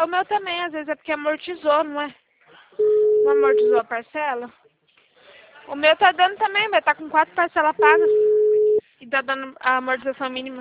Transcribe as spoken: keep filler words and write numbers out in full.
o meu também, às vezes é porque amortizou, não é? Não amortizou a parcela? O meu tá dando também, vai tá com quatro parcelas pagas. E tá dando a amortização mínima.